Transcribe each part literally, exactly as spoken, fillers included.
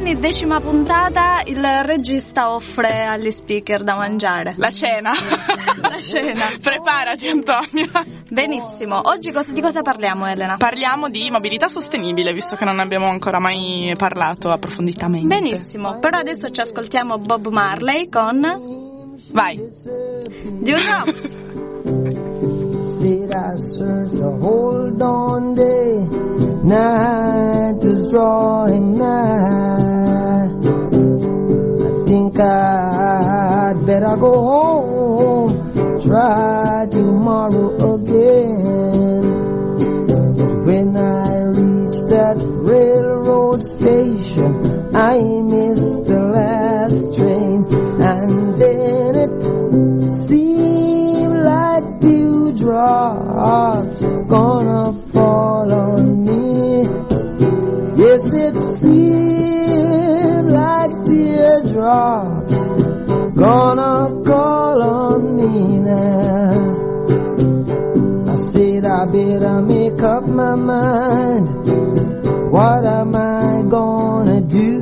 ogni decima puntata il regista offre agli speaker da mangiare. La cena. La cena. Preparati, Antonia. Benissimo. Oggi cosa, di cosa parliamo, Elena? Parliamo di mobilità sostenibile, visto che non abbiamo ancora mai parlato approfonditamente. Benissimo. Però adesso ci ascoltiamo Bob Marley con... Vai. Dewdrops. Said I searched the whole dawn day, night is drawing nigh. I think I'd better go home, try tomorrow again. When I reached that railroad station, I missed the last train, and then it seemed like dewdrops gonna fall on me. Yes, it seemed like teardrops gonna fall on me now. I said I better make up my mind. What am I gonna do?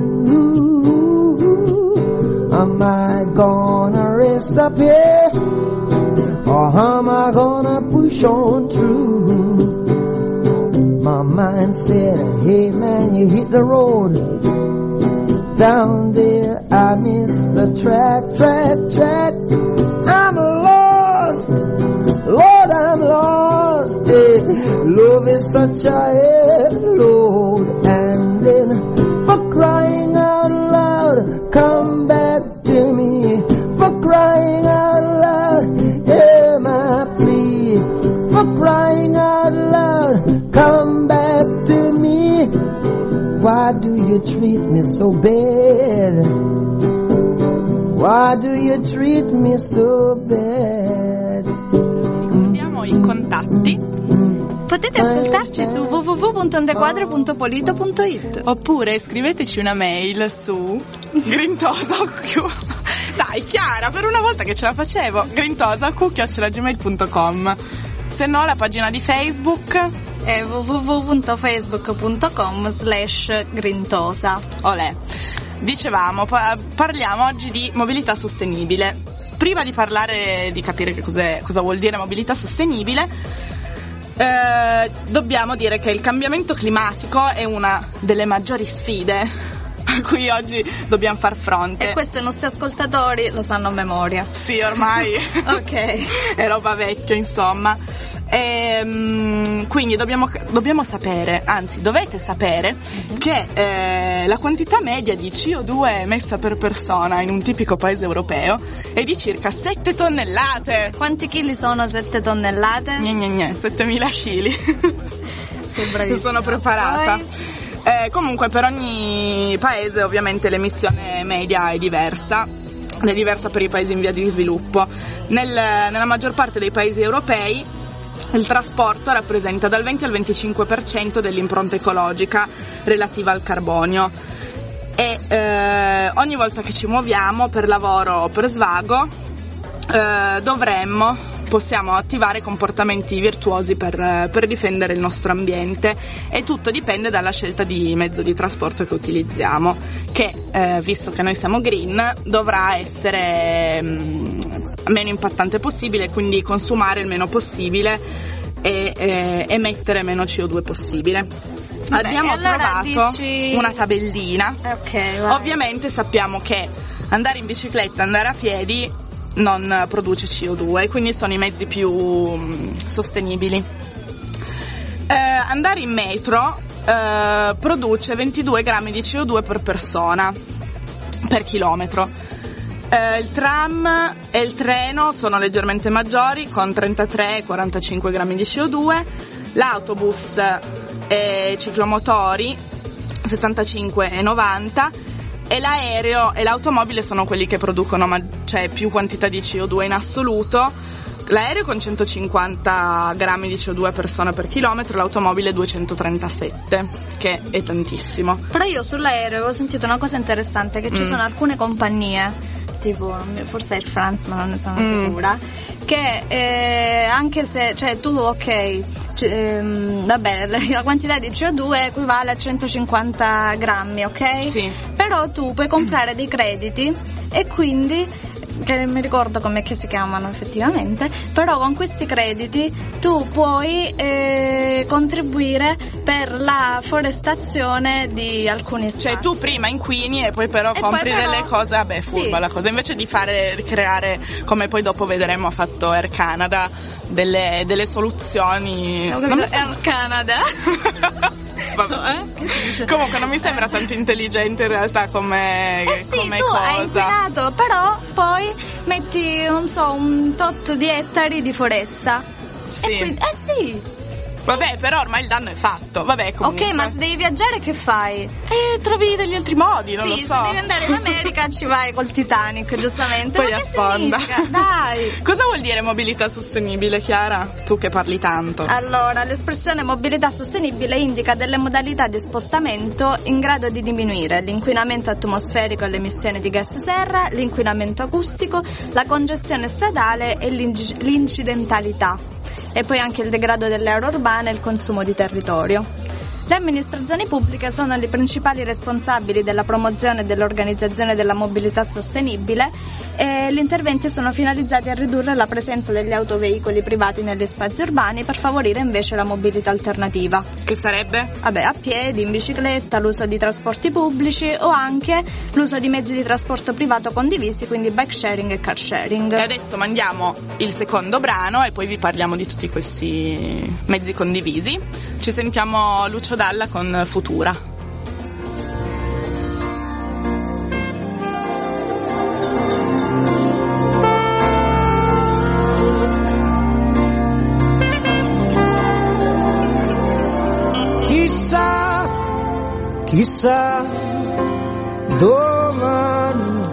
Am I gonna rest up here, or am I gonna push on through? My mind said, hey man, you hit the road. Down there I missed the track, track, track. I'm lost, Lord, I'm lost. Hey, love is such a heavy load. And then, for crying out loud, come back to me. For crying out loud, hear my plea. For crying out loud, come back to me. Why do you treat me so bad? Why do you treat me so bad? Ricordiamo i contatti. Potete ascoltarci su w w w punto ondequadro punto polito punto it oppure scriveteci una mail su grintosa. Dai, Chiara, per una volta che ce la facevo, grintosa chiocciola gmail punto com. Se no, la pagina di Facebook è w w w punto facebook punto com slash grintosa. Olè. Dicevamo, pa- parliamo oggi di mobilità sostenibile. Prima di parlare, di capire che cos'è, cosa vuol dire mobilità sostenibile, eh, dobbiamo dire che il cambiamento climatico è una delle maggiori sfide a cui oggi dobbiamo far fronte. E questo i nostri ascoltatori lo sanno a memoria. Sì, ormai. Ok. È roba vecchia, insomma. E, um, quindi dobbiamo, dobbiamo sapere, anzi dovete sapere, uh-huh. che eh, la quantità media di C O due emessa per persona in un tipico paese europeo è di circa sette tonnellate. Quanti chili sono sette tonnellate? Gne gne gne, settemila chili. Sei bravissima. Sono preparata. Poi... Eh, comunque per ogni paese ovviamente l'emissione media è diversa, è diversa per i paesi in via di sviluppo. Nel, nella maggior parte dei paesi europei il trasporto rappresenta dal venti al venticinque per cento dell'impronta ecologica relativa al carbonio e eh, ogni volta che ci muoviamo per lavoro o per svago eh, dovremmo, possiamo attivare comportamenti virtuosi per, per difendere il nostro ambiente, e tutto dipende dalla scelta di mezzo di trasporto che utilizziamo, che eh, visto che noi siamo green dovrà essere mh, meno impattante possibile, quindi consumare il meno possibile e eh, emettere meno C O due possibile. Vabbè, abbiamo allora trovato dici... una tabellina. Ok, vai. Ovviamente sappiamo che andare in bicicletta, andare a piedi non produce C O due, quindi sono i mezzi più mh, sostenibili. Eh, andare in metro eh, produce ventidue grammi di C O due per persona per chilometro. Eh, il tram e il treno sono leggermente maggiori, con trentatré e quarantacinque grammi di C O due. L'autobus e i ciclomotori settantacinque e novanta. E l'aereo e l'automobile sono quelli che producono ma- cioè, più quantità di C O due in assoluto. L'aereo con centocinquanta grammi di C O due a persona per chilometro, l'automobile duecentotrentasette, che è tantissimo. Però io sull'aereo avevo sentito una cosa interessante, che ci mm. sono alcune compagnie tipo, forse Air France, ma non ne sono mm. sicura, che eh, anche se, cioè tu ok, cioè, ehm, vabbè, la quantità di C O due equivale a centocinquanta grammi, ok? Sì. Però tu puoi comprare dei crediti e quindi, che non mi ricordo com'è che si chiamano effettivamente, però con questi crediti tu puoi eh, contribuire per la forestazione di alcuni spazi. Cioè tu prima inquini e poi però e compri poi però, delle cose, vabbè, furba sì. la cosa, invece di fare, creare, come poi dopo vedremo ha fatto Air Canada, delle, delle soluzioni. Non non so. Air Canada? Eh? Comunque non mi sembra tanto intelligente in realtà come, eh sì, come tu cosa. Hai inquinato, però poi metti, non so, un tot di ettari di foresta. Sì. E quindi, eh sì. Vabbè, però ormai il danno è fatto. Vabbè, comunque. Ok, ma se devi viaggiare che fai? Eh, trovi degli altri modi, non sì, lo so. Se devi andare in America ci vai col Titanic, giustamente. Poi ma affonda. Dai. Cosa vuol dire mobilità sostenibile, Chiara? Tu che parli tanto. Allora, l'espressione mobilità sostenibile indica delle modalità di spostamento in grado di diminuire l'inquinamento atmosferico e le emissioni di gas serra, l'inquinamento acustico, la congestione stradale e l'inc- l'incidentalità. E poi anche il degrado delle aree urbane e il consumo di territorio. Le amministrazioni pubbliche sono le principali responsabili della promozione e dell'organizzazione della mobilità sostenibile e gli interventi sono finalizzati a ridurre la presenza degli autoveicoli privati negli spazi urbani per favorire invece la mobilità alternativa. Che sarebbe? Vabbè, a piedi, in bicicletta, l'uso di trasporti pubblici o anche l'uso di mezzi di trasporto privato condivisi, quindi bike sharing e car sharing. E adesso mandiamo il secondo brano e poi vi parliamo di tutti questi mezzi condivisi. Ci sentiamo Lucio Dalla con Futura. Chissà, chissà, domani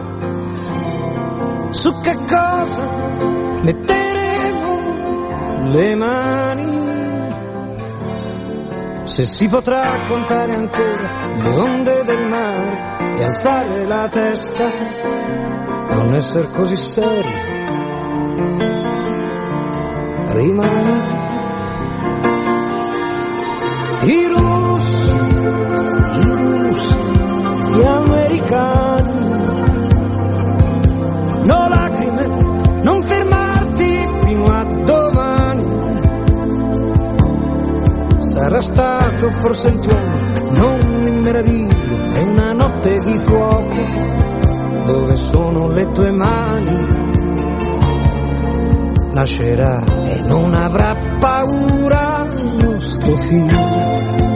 su che cosa metteremo le mani. Se si potrà contare ancora le onde del mare e alzare la testa, non essere così seri, rimani. I russi, i russi, gli americani, no lacrime, non fermarti fino a domani. Sarà stato forse il tuono, non mi meraviglio, è una notte di fuoco, dove sono le tue mani? Nascerà e non avrà paura il nostro figlio.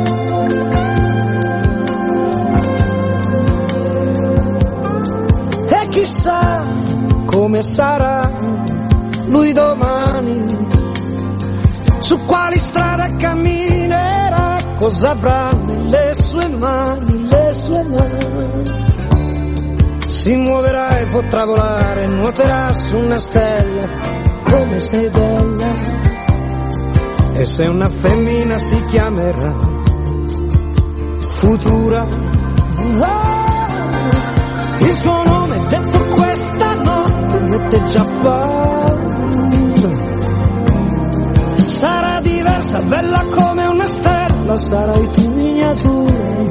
E chissà come sarà lui domani, su quali strade camminerà, cosa avrà nelle sue mani, le sue mani. Si muoverà e potrà volare, nuoterà su una stella, come sei bella. E se una femmina si chiamerà Futura, oh, il suo nome detto questa notte mette già paura. Sarà diversa, bella come una stella, sarai tu miniatura.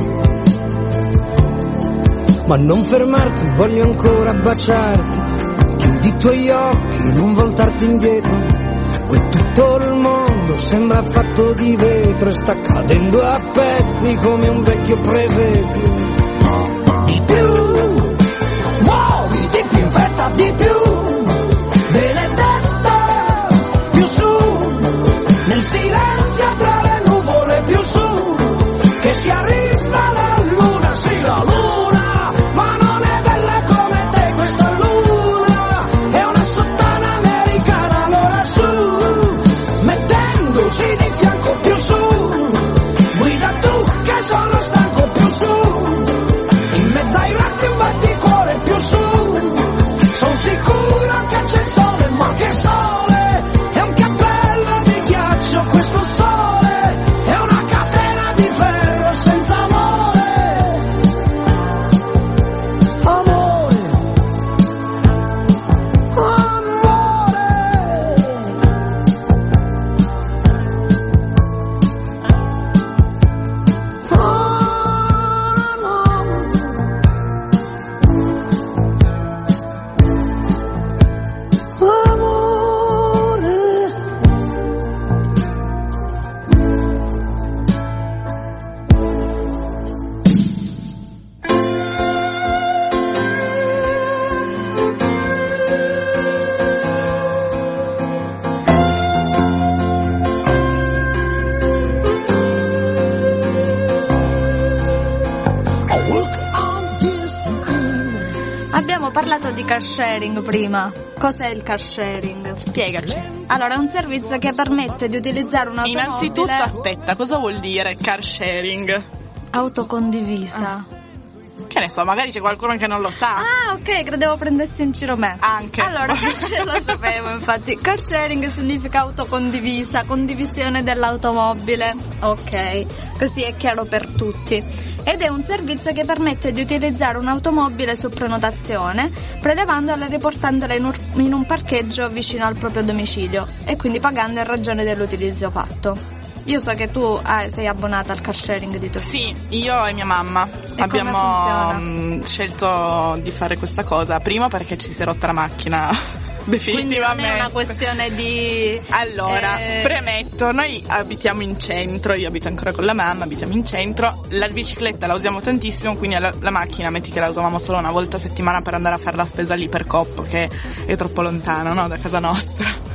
Ma non fermarti, voglio ancora baciarti. Chiudi i tuoi occhi, non voltarti indietro. Qui tutto il mondo sembra fatto di vetro e sta cadendo a pezzi come un vecchio presepio. Di più, muovi di più in fretta, di più, benedetta, più su, nel silenzio tra le nuvole, più su, che si arriva alla luna, sì la luna, ma non è bella come te questa luna, è una sottana americana, allora su, mettendoci di fianco più su, guida tu che sono stanco più su. Abbiamo parlato di car sharing prima. Cos'è il car sharing? Spiegaci. Allora, è un servizio che permette di utilizzare un'automobile. Innanzitutto, aspetta, cosa vuol dire car sharing? Autocondivisa. Ah. Che ne so, magari c'è qualcuno che non lo sa. Ah, ok, credevo prendessi in giro me. Anche. Allora, car sharing, lo sapevo infatti. Car sharing significa autocondivisa, condivisione dell'automobile. Ok, così è chiaro per tutti. Ed è un servizio che permette di utilizzare un'automobile su prenotazione, prelevandola e riportandola in un, in un parcheggio vicino al proprio domicilio e quindi pagando in ragione dell'utilizzo fatto. Io so che tu ah, sei abbonata al car sharing di tuo Sì, io e mia mamma e abbiamo mh, scelto di fare questa cosa. Primo perché ci si è rotta la macchina definitivamente. Quindi non è una questione di... Allora, eh... premetto, noi abitiamo in centro, io abito ancora con la mamma, abitiamo in centro, la bicicletta la usiamo tantissimo, quindi la, la macchina, metti che la usavamo solo una volta a settimana per andare a fare la spesa lì per Coppo, che è troppo lontano, no, da casa nostra.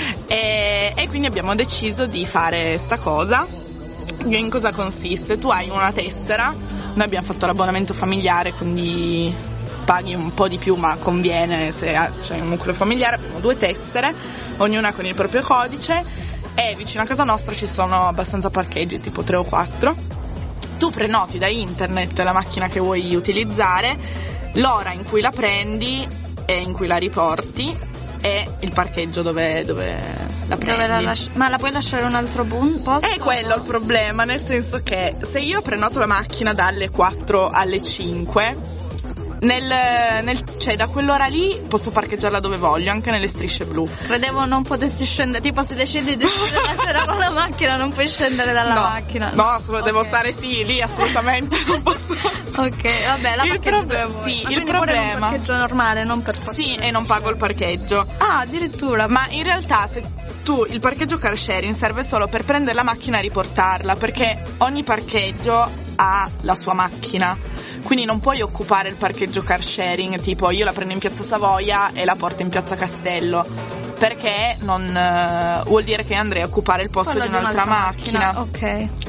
E, e quindi abbiamo deciso di fare sta cosa. In cosa consiste? Tu hai una tessera, noi abbiamo fatto l'abbonamento familiare, quindi paghi un po' di più ma conviene se c'è un nucleo familiare. Abbiamo due tessere, ognuna con il proprio codice, e vicino a casa nostra ci sono abbastanza parcheggi, tipo tre o quattro. Tu prenoti da internet la macchina che vuoi utilizzare, l'ora in cui la prendi e in cui la riporti e il parcheggio dove, dove la prendi. Dove la lasci- ma la puoi lasciare in un altro posto? È quello il problema, nel senso che se io prenoto la macchina dalle quattro alle cinque, nel, nel, cioè da quell'ora lì posso parcheggiarla dove voglio, anche nelle strisce blu. Credevo non potessi scendere, tipo se decidi di uscire la sera con la macchina non puoi scendere dalla no, macchina. No, okay. Devo stare sì, lì assolutamente non posso. Ok, vabbè, la il proble- sì, Ma il problema è un parcheggio normale, non per forza. Sì, e non pago il parcheggio. Ah, addirittura. Ma in realtà se tu il parcheggio car sharing serve solo per prendere la macchina e riportarla, perché ogni parcheggio ha la sua macchina. Quindi non puoi occupare il parcheggio car sharing, tipo io la prendo in piazza Savoia e la porto in piazza Castello, perché non uh, vuol dire che andrei a occupare il posto Quello di un'altra, di un'altra macchina. macchina. Ok.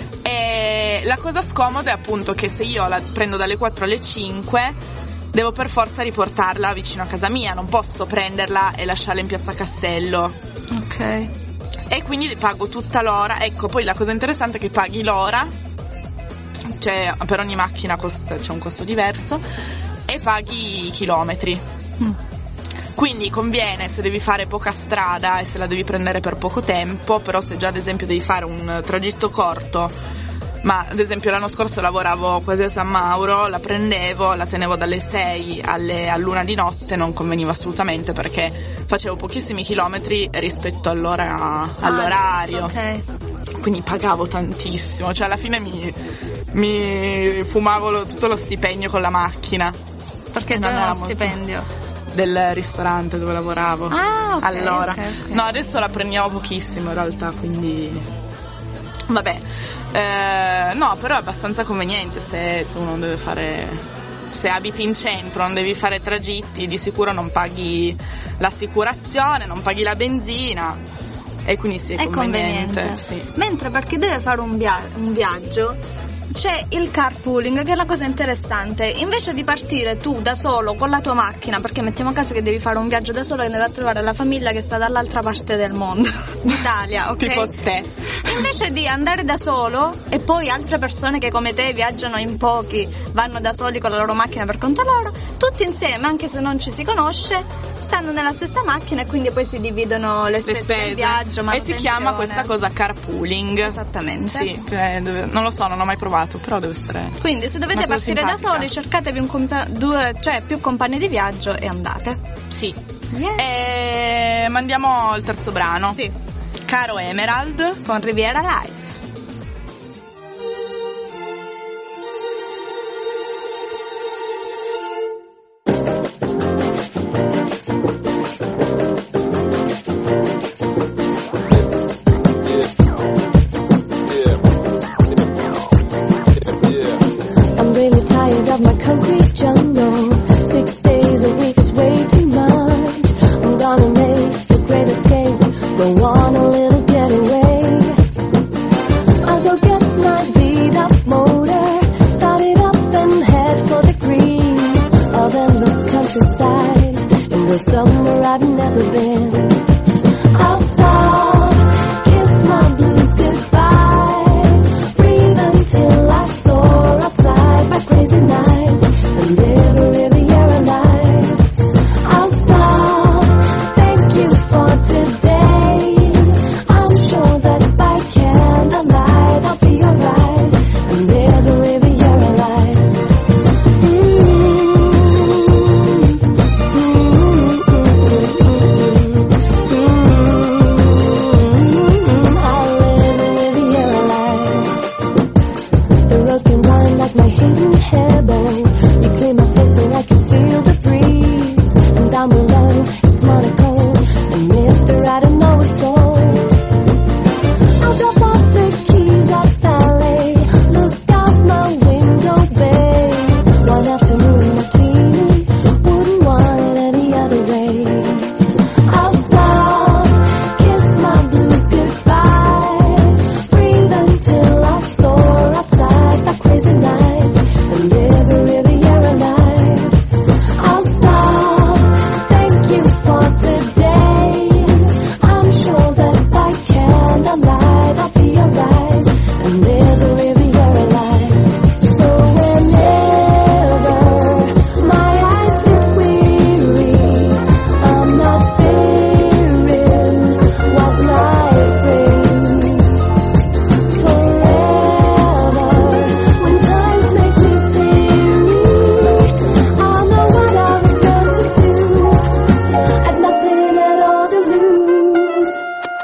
E la cosa scomoda è appunto che se io la prendo dalle quattro alle cinque devo per forza riportarla vicino a casa mia, non posso prenderla e lasciarla in piazza Castello. Ok. E quindi pago tutta l'ora. Ecco, poi la cosa interessante è che paghi l'ora, cioè per ogni macchina costa, c'è un costo diverso, e paghi i chilometri. Mm. Quindi conviene se devi fare poca strada e se la devi prendere per poco tempo, però se già ad esempio devi fare un tragitto corto, ma ad esempio l'anno scorso lavoravo quasi a San Mauro, la prendevo, la tenevo dalle sei alle, all'una di notte, non conveniva assolutamente perché facevo pochissimi chilometri rispetto all'ora, all'orario. Ah, ok. Quindi pagavo tantissimo, cioè alla fine mi, mi fumavo lo, tutto lo stipendio con la macchina. Perché non era lo stipendio? Del ristorante dove lavoravo. Ah, ok. Allora. Okay, okay. No, adesso la prendiamo pochissimo in realtà, quindi vabbè. Eh, no, però è abbastanza conveniente se, se uno deve fare, se abiti in centro, non devi fare tragitti, di sicuro non paghi l'assicurazione, non paghi la benzina. E quindi sì, è, è conveniente, conveniente. Sì. Mentre per chi deve fare un, via- un viaggio c'è il carpooling, che è una cosa interessante. Invece di partire tu da solo con la tua macchina, perché mettiamo caso che devi fare un viaggio da solo e devi trovare la famiglia che sta dall'altra parte del mondo, d'Italia, ok? Tipo te. Invece di andare da solo e poi altre persone che come te viaggiano in pochi vanno da soli con la loro macchina per conto loro, tutti insieme, anche se non ci si conosce, stanno nella stessa macchina e quindi poi si dividono le spese, le spese. del viaggio. E si chiama questa cosa carpooling. Esattamente. Sì, cioè, deve, non lo so, non ho mai provato, però deve essere. Quindi se dovete partire simpatica. Da soli, cercatevi un compa- due, cioè più compagni di viaggio e andate. Sì. Yeah. E mandiamo il terzo brano. Sì. Caro Emerald con Riviera Live. Of my concrete jungle, six days a week is way too much. I'm gonna make the great escape, go on a little getaway. those endless countrysides and go somewhere I've never been. I'll stop, kiss my blues goodbye, breathe until I soar outside my crazy nights and live a Riviera life. I'll stop, thank you for today. I'm sure that if I candlelight, I'll be alright and live a Riviera life. My hidden hairbow, you clean my face so I can feel the breeze. And down below, it's Monaco, and mister, I don't know a soul. I'll drop off the keys at ballet, look out my window bay. One afternoon martini, wouldn't want it any other way. I'll stop, kiss my blues goodbye, breathe until I soar outside my crazy night. And live a Riviera life. I'll stop, thank you for today. I'm sure that if I candlelight, I'll be alright and live a Riviera life. So whenever my eyes get weary, I'm not fearing what life brings. Forever, when times make me teary, I know what I was meant to do. I've nothing at all to lose.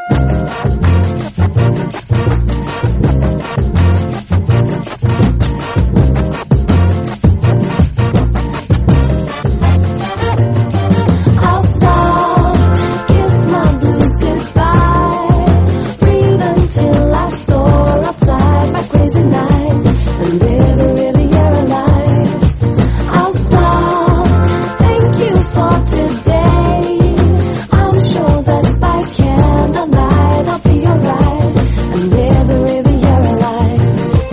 I'll stop, kiss my blues goodbye, breathe until I soar outside my crazy nights and live a Riviera life. I'll stop, thank you for today. I'm sure that if I candlelight, I'll be alright and live a Riviera life.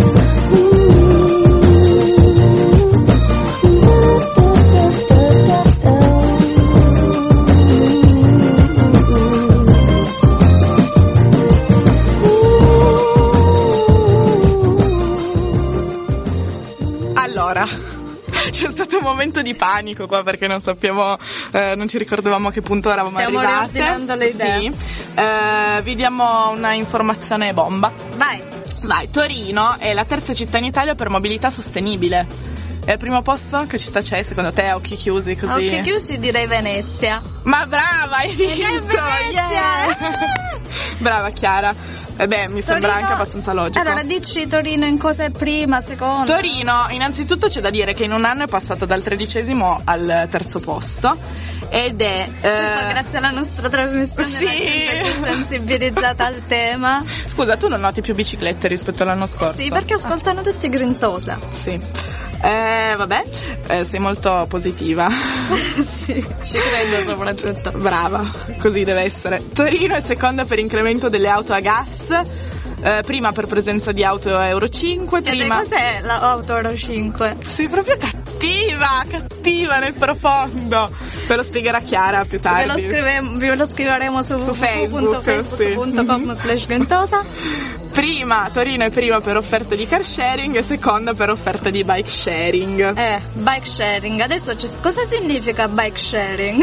Allora, c'è stato un momento di panico qua perché non sappiamo, eh, non ci ricordavamo a che punto eravamo Stiamo arrivate. riordinando le idee. Sì. Eh, vi diamo una informazione bomba. Vai. Vai, Torino è la terza città in Italia per mobilità sostenibile. È al primo posto? Che città c'è secondo te? A occhi chiusi così? A occhi chiusi direi Venezia. Ma brava, hai vinto! Venezia! Yeah! Brava Chiara. E beh, mi sembra Torino- anche abbastanza logico. Allora, dici Torino in cosa è prima, seconda? Torino, innanzitutto c'è da dire che in un anno è passato dal tredicesimo al terzo posto ed è... Questo eh, grazie alla nostra trasmissione, sì. la gente è più sensibilizzata al tema. Scusa, tu non noti più biciclette rispetto all'anno scorso? Sì, perché ascoltano tutti Grintosa. Sì. Eh, vabbè, eh, sei molto positiva. Sì, ci credo soprattutto. Brava, così deve essere. Torino è seconda per incremento delle auto a gas, eh, prima per presenza di auto Euro cinque, E prima... cos'è l'auto Euro cinque? Sei proprio cattiva, cattiva nel profondo. Ve lo spiegherà Chiara più tardi. Ve lo, scrive- ve lo scriveremo su, Su w w w punto Facebook, facebook punto com sì. slash Grintosa. Prima, Torino è prima per offerte di car sharing e seconda per offerte di bike sharing. Eh, bike sharing. Adesso ci- cosa significa bike sharing?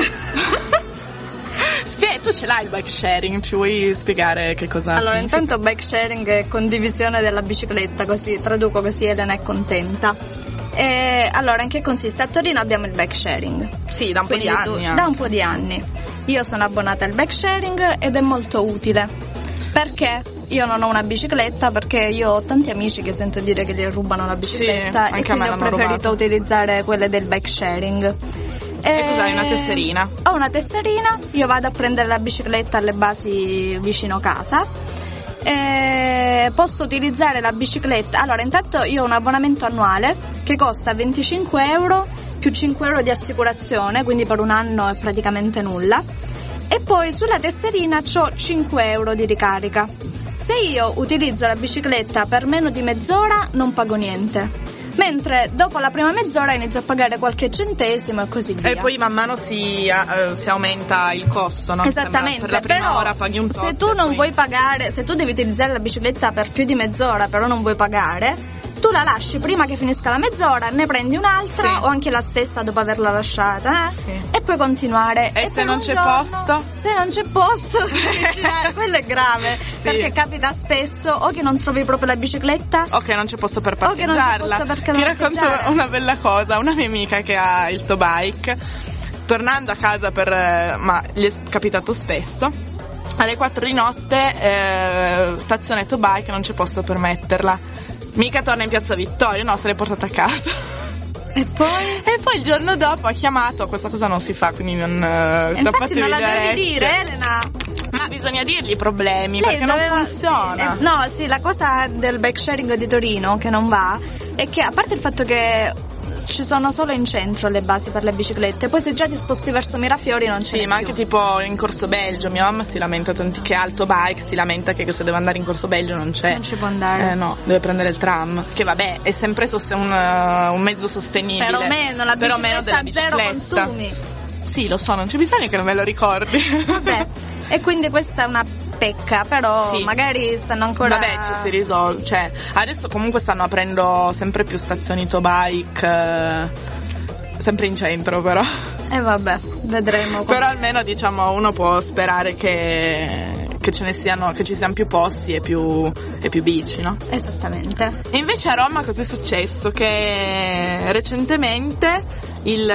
Spie- tu ce l'hai il bike sharing, ci vuoi spiegare che cosa Allora, significa? intanto bike sharing è condivisione della bicicletta, così traduco così Elena è contenta. E, allora, in che consiste? A Torino abbiamo il bike sharing. Sì, da un po' di Quindi tu- anni. eh. Da un po' di anni. Io sono abbonata al bike sharing ed è molto utile. Perché? Io non ho una bicicletta perché io ho tanti amici che sento dire che gli rubano la bicicletta anche e a me quindi ho l'hanno preferito rubata. utilizzare quelle del bike sharing. E cos'hai, una tesserina? Ho una tesserina, io vado a prendere la bicicletta alle basi vicino casa. E posso utilizzare la bicicletta. Allora, intanto io ho un abbonamento annuale che costa venticinque euro più cinque euro di assicurazione, quindi per un anno è praticamente nulla. E poi sulla tesserina c'ho cinque euro di ricarica. Se io utilizzo la bicicletta per meno di mezz'ora non pago niente. mentre dopo la prima mezz'ora inizio a pagare qualche centesimo e così via. E poi man mano si, uh, si aumenta il costo, no? Esattamente. Per la prima però, ora paghi un tot. Se tu non poi... vuoi pagare, se tu devi utilizzare la bicicletta per più di mezz'ora, però non vuoi pagare, tu la lasci prima che finisca la mezz'ora, ne prendi un'altra, sì, o anche la stessa dopo averla lasciata, eh? Sì. E puoi continuare. E, e se non c'è giorno, posto? Se non c'è posto, quello è grave, sì, perché capita spesso o che non trovi proprio la bicicletta, o che non c'è posto per parcheggiarla. O che non c'è posto per Ti racconto una bella cosa, una mia amica che ha il tow bike, tornando a casa per, ma gli è capitato spesso, alle quattro di notte eh, stazione tow bike, non c'è posto per metterla. Mica torna in Piazza Vittorio, no, se l'è portata a casa. E poi? E poi il giorno dopo ha chiamato, questa cosa non si fa, quindi non... Uh, infatti non la devi dire, Elena. Ma bisogna dirgli i problemi, lei perché doveva, non funziona. Sì, eh, no, sì, la cosa del bike sharing di Torino che non va è che, a parte il fatto che ci sono solo in centro le basi per le biciclette, poi se già ti sposti verso Mirafiori non c'è. Sì, ma più. anche tipo in Corso Belgio, mia mamma si lamenta tanti che Alto Bike si lamenta che se deve andare in Corso Belgio non c'è. Non ci può andare. Eh no, deve prendere il tram. Che vabbè, è sempre sost- un, uh, un mezzo sostenibile. Però meno la però bicicletta, meno della bicicletta. Zero consumi. Sì, lo so, non c'è bisogno che non me lo ricordi. Vabbè, e quindi questa è una pecca, però sì, magari stanno ancora... Vabbè, ci si risolve, cioè adesso comunque stanno aprendo sempre più stazioni tow bike, eh, sempre in centro però. E eh vabbè, vedremo. Come... Però almeno diciamo uno può sperare che, che ce ne siano, che ci siano più posti e più, e più bici, no? Esattamente. E invece a Roma cosa è successo? Che recentemente il,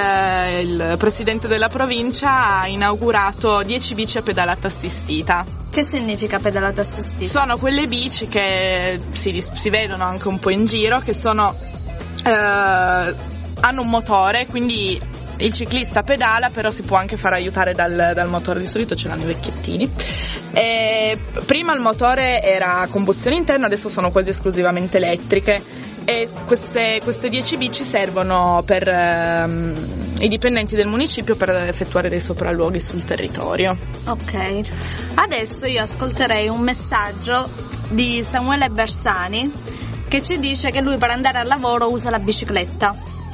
il presidente della provincia ha inaugurato dieci bici a pedalata assistita. Che significa pedalata assistita? Sono quelle bici che si, si vedono anche un po' in giro, che sono eh, hanno un motore, quindi il ciclista pedala, però si può anche far aiutare dal, dal motore, di solito ce l'hanno i vecchiettini. E prima il motore era a combustione interna, adesso sono quasi esclusivamente elettriche, e queste, queste dieci bici servono per ehm, i dipendenti del municipio per effettuare dei sopralluoghi sul territorio. Ok, adesso io ascolterei un messaggio di Samuele Bersani che ci dice che lui per andare al lavoro usa la bicicletta.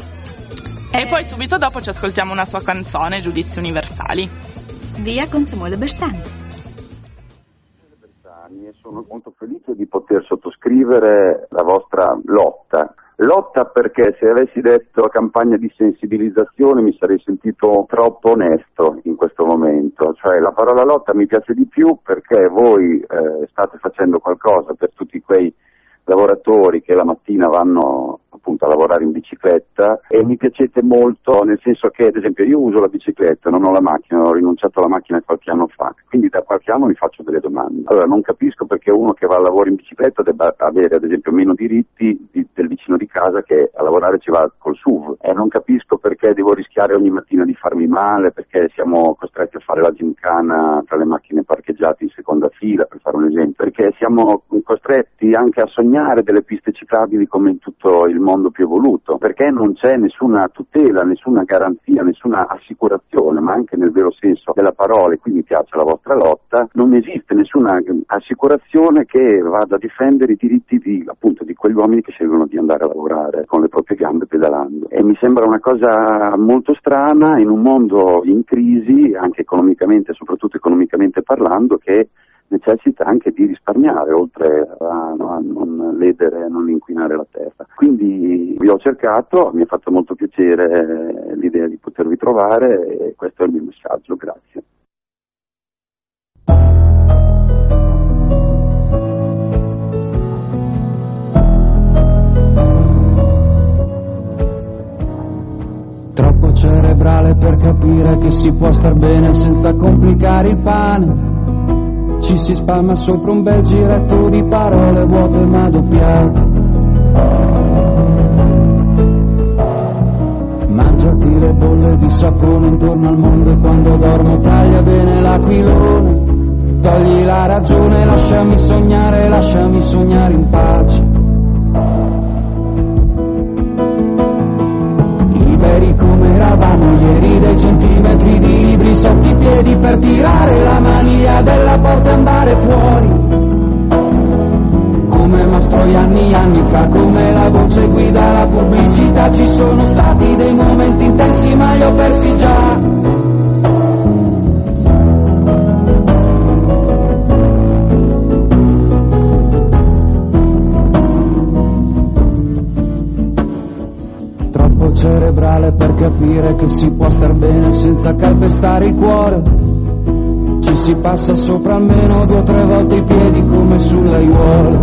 E, e poi subito dopo ci ascoltiamo una sua canzone, Giudizi Universali. Via con Samuele Bersani. E sono molto felice di poter sottoscrivere la vostra lotta. Lotta perché se avessi detto campagna di sensibilizzazione mi sarei sentito troppo onesto in questo momento, cioè la parola lotta mi piace di più perché voi eh, state facendo qualcosa per tutti quei lavoratori che la mattina vanno appunto a lavorare in bicicletta, e mi piacete molto nel senso che, ad esempio, io uso la bicicletta, non ho la macchina, ho rinunciato alla macchina qualche anno fa, quindi da qualche anno mi faccio delle domande. Allora, non capisco perché uno che va al lavoro in bicicletta debba avere, ad esempio, meno diritti di, del vicino di casa che a lavorare ci va col S U V, e non capisco perché devo rischiare ogni mattina di farmi male, perché siamo costretti a fare la gincana tra le macchine parcheggiate in seconda fila, per fare un esempio, perché siamo costretti anche a sognare delle piste ciclabili come in tutto il mondo più evoluto, perché non c'è nessuna tutela, nessuna garanzia, nessuna assicurazione, ma anche nel vero senso della parola, e qui mi piace la vostra lotta, non esiste nessuna assicurazione che vada a difendere i diritti di, appunto, di quegli uomini che scelgono di andare a lavorare con le proprie gambe pedalando. E mi sembra una cosa molto strana in un mondo in crisi, anche economicamente, soprattutto economicamente parlando, che necessita anche di risparmiare, oltre a, no, a non ledere, a non inquinare la terra. Quindi vi ho cercato, mi ha fatto molto piacere l'idea di potervi trovare, e questo è il mio messaggio. Grazie. Troppo cerebrale per capire che si può star bene senza complicare il pane. Ci si spalma sopra un bel giretto di parole vuote ma doppiate. Mangiati le bolle di sapone intorno al mondo, e quando dormo taglia bene l'aquilone. Togli la ragione, lasciami sognare, lasciami sognare in pace. Liberi come eravamo ieri, dei centimetri di libri sotto i piedi per tirare la maniglia della porta e andare fuori. Come mastro mastroi anni anni fa, come la voce guida la pubblicità. Ci sono stati dei momenti intensi ma li ho persi già. Cerebrale per capire che si può star bene senza calpestare il cuore. Ci si passa sopra almeno due o tre volte i piedi come sulle aiuole.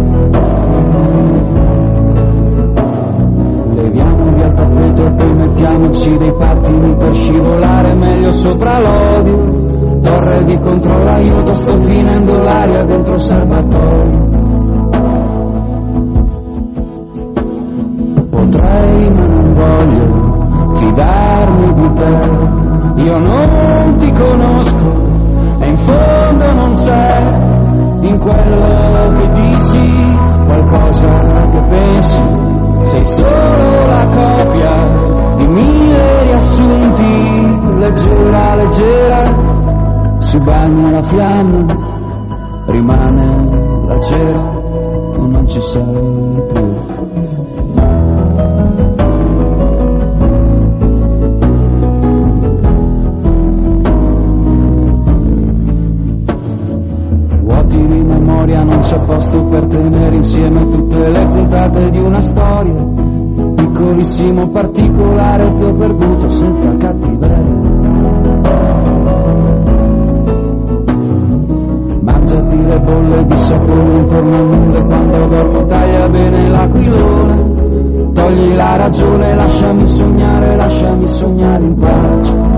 Leviamo via il tappeto e poi mettiamoci dei pattini per scivolare meglio sopra l'odio. Torre di controllo, aiuto, sto finendo l'aria dentro il serbatoio. Potrei ma non voglio fidarmi di te, io non ti conosco e in fondo non c'è in quello che dici qualcosa che pensi, sei solo la copia di mille riassunti, leggera leggera, si bagna la fiamma, rimane la cera e non ci sei più. Non c'è posto per tenere insieme tutte le puntate di una storia, piccolissimo particolare che ho perduto senza cattiveria. Mangiati le bolle di sapone intorno al mondo e quando dormo taglia bene l'aquilone, togli la ragione, lasciami sognare, lasciami sognare in pace.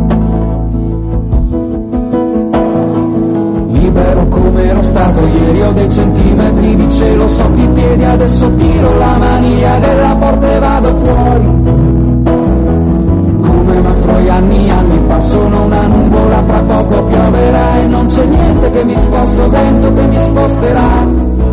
Libero come ero stato ieri, ho dei centimetri di cielo sotto i piedi, adesso tiro la maniglia della porta e vado fuori. Come mastroi anni anni fa, sono una nuvola, fra poco pioverà e non c'è niente che mi sposto, vento che mi sposterà.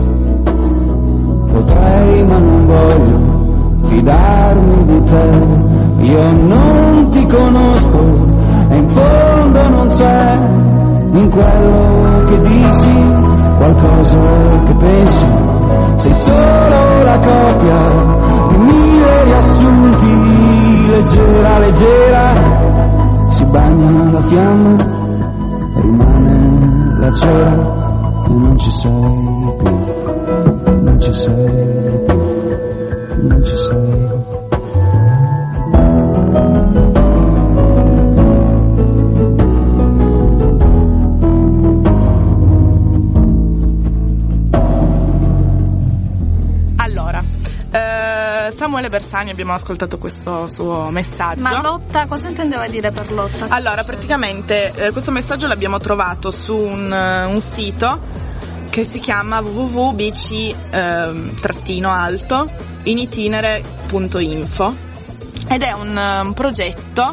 Potrei ma non voglio fidarmi di te, io non ti conosco e in fondo non c'è in quello che dici qualcosa che pensi, sei solo la copia di mille riassunti, leggera leggera, si bagna la fiamma, rimane la cera e non ci sei più, non ci sei più, non ci sei più. Samuele Bersani, abbiamo ascoltato questo suo messaggio. Ma lotta, cosa intendeva dire per lotta? Allora, praticamente eh, questo messaggio l'abbiamo trovato su un, uh, un sito che si chiama w w w punto b c trattino alto initinere punto info ed è un, un progetto.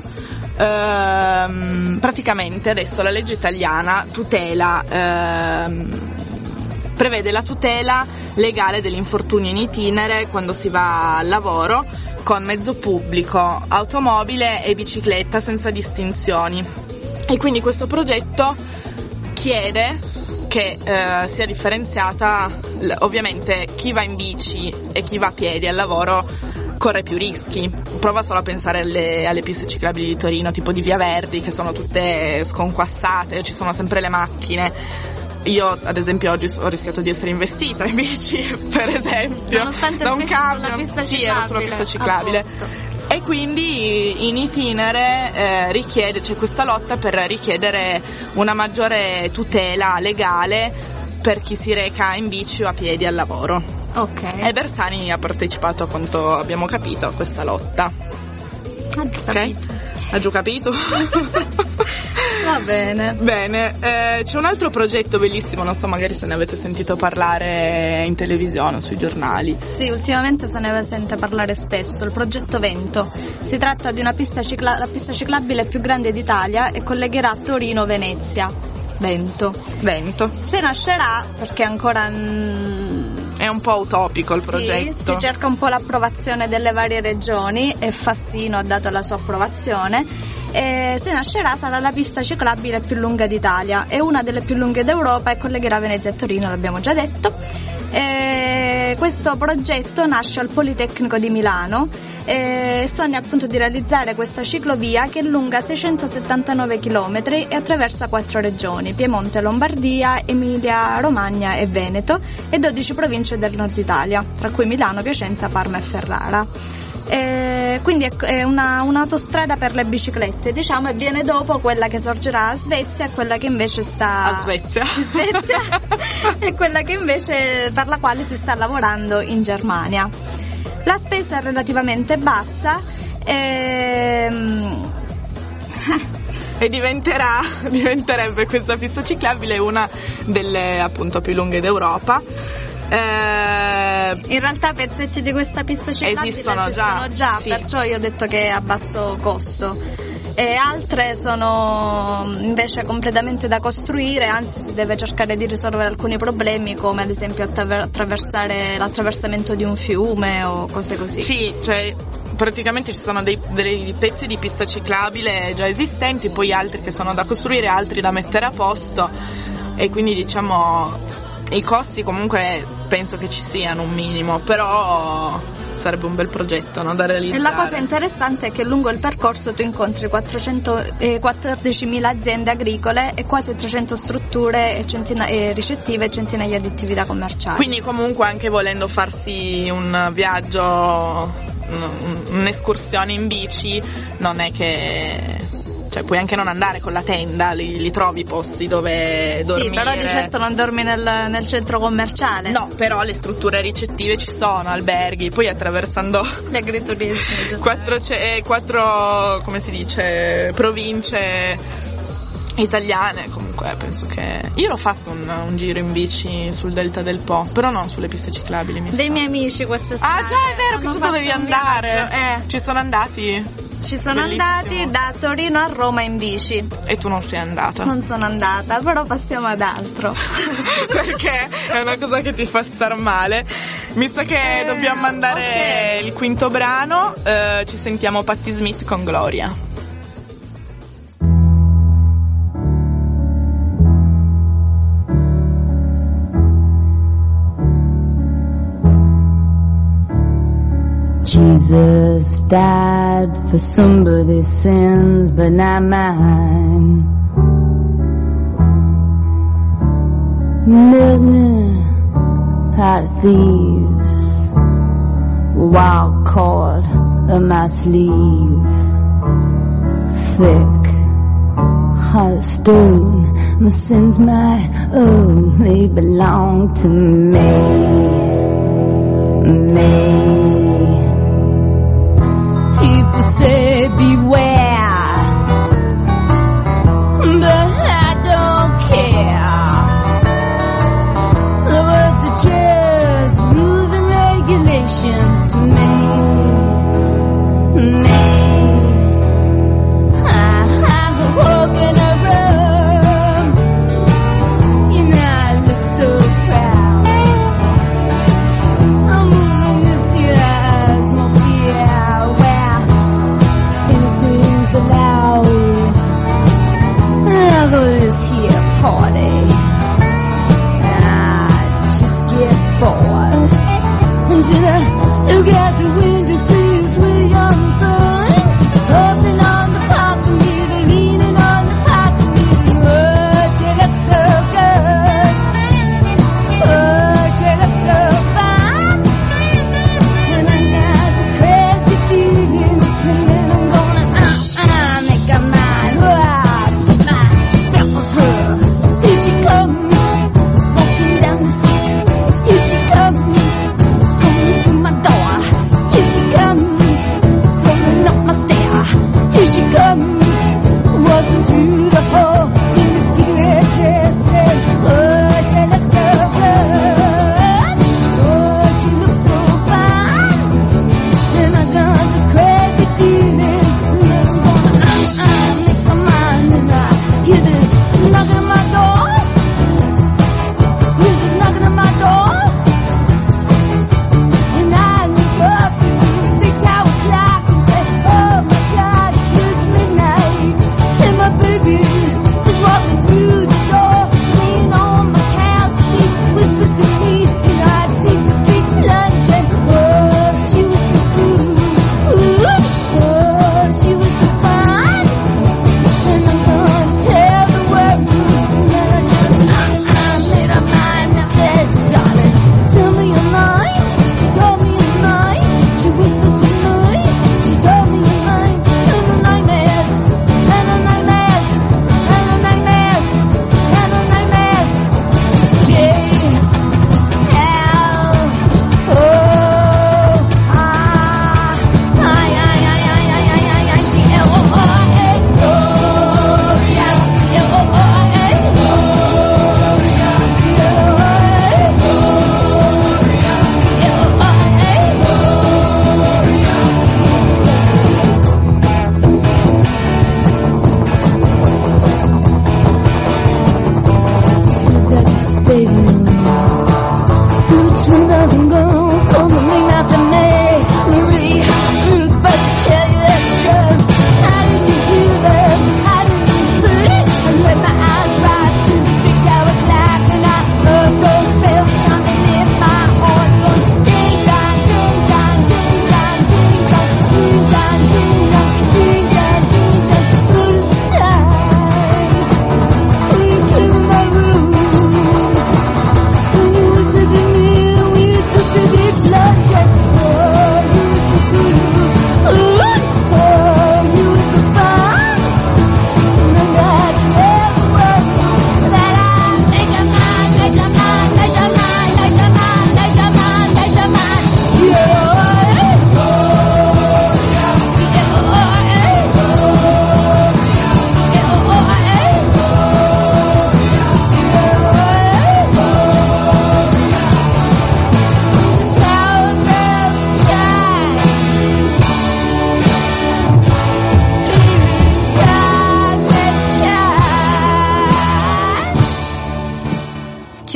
Ehm, praticamente adesso la legge italiana tutela ehm, prevede la tutela legale dell'infortunio in itinere quando si va al lavoro con mezzo pubblico, automobile e bicicletta senza distinzioni. E quindi questo progetto chiede che eh, sia differenziata, ovviamente chi va in bici e chi va a piedi al lavoro corre più rischi. Prova solo a pensare alle, alle piste ciclabili di Torino, tipo di Via Verdi, che sono tutte sconquassate, ci sono sempre le macchine. Io ad esempio oggi ho rischiato di essere investita in bici, per esempio, nonostante da un camion. Pista sì, ero sulla pista ciclabile. E quindi in itinere eh, richiede, c'è questa lotta per richiedere una maggiore tutela legale per chi si reca in bici o a piedi al lavoro. Ok. E Bersani ha partecipato, a quanto abbiamo capito, a questa lotta. Ha giù capito. Ha giù capito? Va bene. Bene, eh, c'è un altro progetto bellissimo, non so magari se ne avete sentito parlare in televisione o sui giornali. Sì, ultimamente se ne sente parlare spesso, il progetto Vento. Si tratta di una pista, cicla- la pista ciclabile più grande d'Italia e collegherà Torino-Venezia. Vento. Vento. Se nascerà, perché ancora... Mh, è un po' utopico il sì, progetto. Si cerca un po' l'approvazione delle varie regioni e Fassino ha dato la sua approvazione. E se nascerà sarà la pista ciclabile più lunga d'Italia, è una delle più lunghe d'Europa e collegherà Venezia e Torino, l'abbiamo già detto. E E questo progetto nasce al Politecnico di Milano e sogna appunto di realizzare questa ciclovia che è lunga seicentosettantanove chilometri e attraversa quattro regioni: Piemonte, Lombardia, Emilia, Romagna e Veneto, e dodici province del nord Italia, tra cui Milano, Piacenza, Parma e Ferrara. E quindi è una, un'autostrada per le biciclette, diciamo, e viene dopo quella che sorgerà a Svezia e quella che invece sta a Svezia, Svezia e quella che invece per la quale si sta lavorando in Germania. La spesa è relativamente bassa e, e diventerà diventerebbe questa pista ciclabile una delle appunto più lunghe d'Europa. Eh, in realtà pezzetti di questa pista ciclabile esistono, esistono già, già sì. Perciò io ho detto che è a basso costo, e altre sono invece completamente da costruire, anzi si deve cercare di risolvere alcuni problemi, come ad esempio attraversare l'attraversamento di un fiume o cose così. Sì, cioè praticamente ci sono dei, dei pezzi di pista ciclabile già esistenti, poi altri che sono da costruire, altri da mettere a posto, e quindi diciamo i costi comunque penso che ci siano un minimo, però sarebbe un bel progetto, no, da realizzare. E la cosa interessante è che lungo il percorso tu incontri quattordicimila aziende agricole e quasi trecento strutture e, centina- e ricettive e centinaia di attività commerciali. Quindi comunque anche volendo farsi un viaggio, un'escursione in bici, non è che... Cioè, puoi anche non andare con la tenda, li, li trovi posti dove dormire. Sì, però di certo non dormi nel, nel centro commerciale. No, però le strutture ricettive ci sono, alberghi, poi attraversando gli agriturismi, quattro, ce- quattro, come si dice, province italiane, comunque penso che... Io l'ho fatto un, un giro in bici sul delta del Po, però non sulle piste ciclabili. Mi Dei sta. miei amici quest'estate. Ah già, è vero che tu dovevi andare. Eh. Ci sono andati? Ci sono Bellissimo. andati da Torino a Roma in bici. E tu non sei andata? Non sono andata, però passiamo ad altro. Perché è una cosa che ti fa star male. Mi sa che eh, dobbiamo mandare okay. il quinto brano. eh, Ci sentiamo Patti Smith con Gloria. Jesus died for somebody's sins, but not mine. Milton, pot of thieves, wild cord of my sleeve, thick, heart of stone. My sins my own, they belong to me, me. People say beware, but I don't care. The words are just rules and regulations to me, me. I, I'm walking around, you know I look so proud. I'm moving this year's more fear. Allowed. I'll go to this here party. I just get bored. And should I look out the window, see a sweet young thing hopping on the parking meter, leaning on the parking meter. Oh, she looks so good. Oh, she looks so fine. And I got this crazy feeling, and then I'm gonna baby.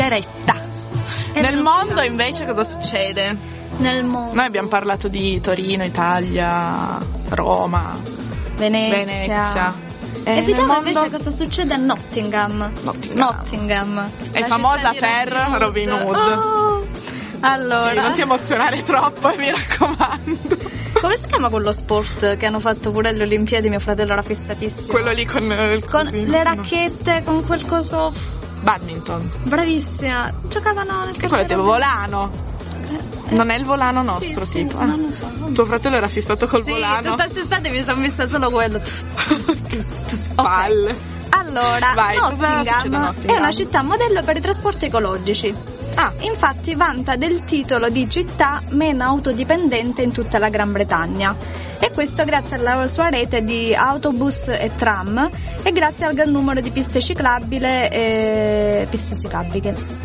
eretta. E Nel non mondo si- invece cosa succede? Nel mondo. Noi abbiamo parlato di Torino, Italia, Roma, Venezia. Venezia. E nel vediamo mondo- invece cosa succede a Nottingham. Nottingham. Nottingham. È La famosa città di per Robin Hood. Oh. Allora, Sì, non ti emozionare troppo, mi raccomando. come si chiama quello sport che hanno fatto pure alle Olimpiadi? Mio fratello era fissatissimo. Quello lì con eh, il con cosino, le no. racchette, con quel coso. Badminton. Bravissima. Giocavano nel Che quello è tipo volano. Eh, Non è il volano nostro, sì, sì, tipo. Ah. non lo so. Tuo fratello era fissato col Sì, volano. tutta quest'estate mi sono vista solo quello. Palle. Allora, Vai, cosa succede a Nottingham Nottingham? è una città modello per i trasporti ecologici. Ah, Infatti vanta del titolo di città meno autodipendente in tutta la Gran Bretagna, e questo grazie alla sua rete di autobus e tram e grazie al gran numero di piste ciclabili e piste ciclabili.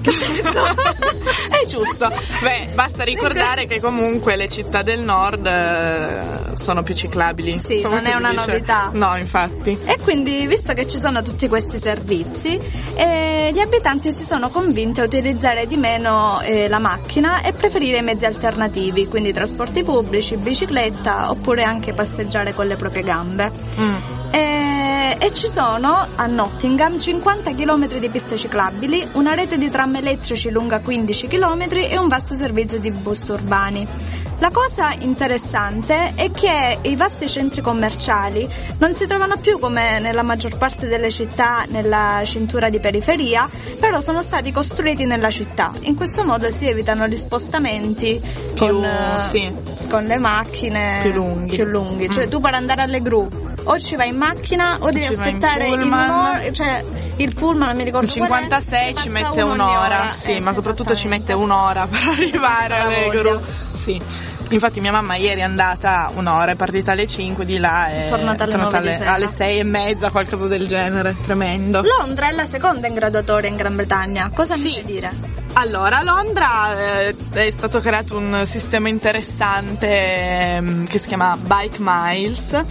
è giusto. Beh, basta ricordare che comunque le città del nord eh, sono più ciclabili. Sì, Sono non è più una dice- novità. No, infatti. E quindi, visto che ci sono tutti questi servizi, eh, gli abitanti si sono convinti a utilizzare di meno eh, la macchina e preferire i mezzi alternativi, quindi trasporti pubblici, bicicletta oppure anche passeggiare con le proprie gambe. Mm. E, e ci sono a Nottingham cinquanta chilometri di piste ciclabili, una rete di tram elettrici lunga quindici chilometri e un vasto servizio di bus urbani. La cosa interessante è che i vasti centri commerciali non si trovano più come nella maggior parte delle città nella cintura di periferia, però sono stati costruiti nella città. In questo modo si evitano gli spostamenti Più, con, eh, sì. con le macchine Più lunghi. più lunghi. Cioè Mm. tu per andare alle gru o ci vai in macchina o devi Ci vai in aspettare in pullman. un'ora, cioè il pullman non mi ricordo Il qual è, cinquantasei ci passa mette uno ogni un'ora, ora. sì, Eh, ma soprattutto ci mette esattamente. un'ora per arrivare La alle voglia. gru. Sì. Infatti mia mamma ieri è andata un'ora, è partita alle cinque di là e È tornata alle nove di alle, sera. alle sei e mezza, qualcosa del genere, tremendo. Londra è la seconda in graduatoria in Gran Bretagna. Cosa mi Sì. vuoi dire? Allora, a Londra eh, è stato creato un sistema interessante ehm, che si chiama Bike Miles,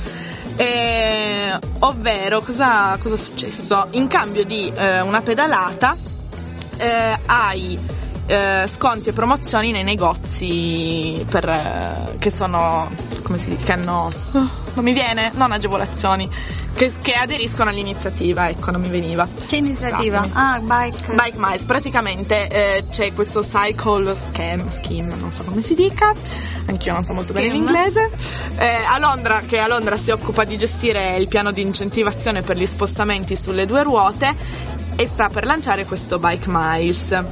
eh, ovvero cosa, cosa è successo? In cambio di eh, una pedalata eh, hai eh, sconti e promozioni nei negozi per, eh, che sono, come si dice, che hanno, oh, non mi viene, non agevolazioni, che, che aderiscono all'iniziativa, ecco, non mi veniva. Che iniziativa? Scusatemi. Ah, bike. Bike Miles, praticamente eh, c'è questo cycle scam, scheme, non so come si dica, anch'io non so molto bene Scheme. l'inglese, eh, a Londra, che a Londra si occupa di gestire il piano di incentivazione per gli spostamenti sulle due ruote e sta per lanciare questo Bike Miles.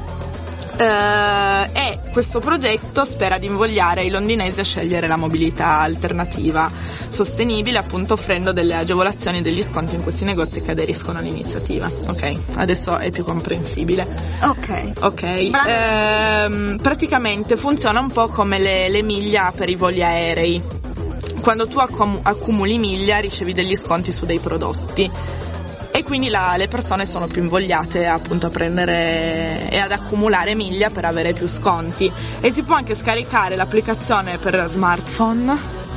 Eh, e questo progetto spera di invogliare i londinesi a scegliere la mobilità alternativa sostenibile, appunto offrendo delle agevolazioni e degli sconti in questi negozi che aderiscono all'iniziativa. Ok, adesso è più comprensibile. Ok. Ok, Bravo. ehm, praticamente funziona un po' come le, le miglia per i voli aerei. Quando tu accum- accumuli miglia ricevi degli sconti su dei prodotti. E quindi la, le persone sono più invogliate appunto a prendere e ad accumulare miglia per avere più sconti. E si può anche scaricare l'applicazione per smartphone